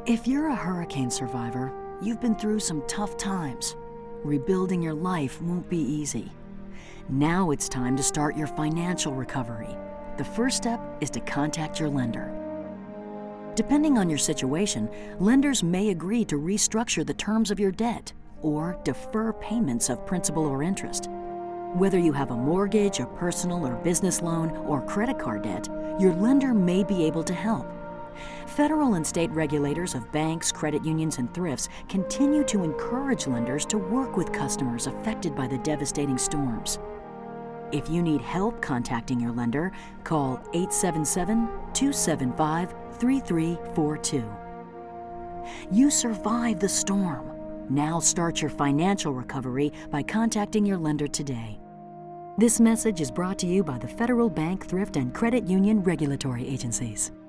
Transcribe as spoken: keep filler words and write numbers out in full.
If you're a hurricane survivor, you've been through some tough times. Rebuilding your life won't be easy. Now it's time to start your financial recovery. The first step is to contact your lender. Depending on your situation, lenders may agree to restructure the terms of your debt or defer payments of principal or interest. Whether you have a mortgage, a personal or business loan, or credit card debt, your lender may be able to help. Federal and state regulators of banks, credit unions, and thrifts continue to encourage lenders to work with customers affected by the devastating storms. If you need help contacting your lender, call eight seven seven, two seven five, three three four two. You survived the storm. Now start your financial recovery by contacting your lender today. This message is brought to you by the Federal Bank, Thrift, and Credit Union Regulatory Agencies.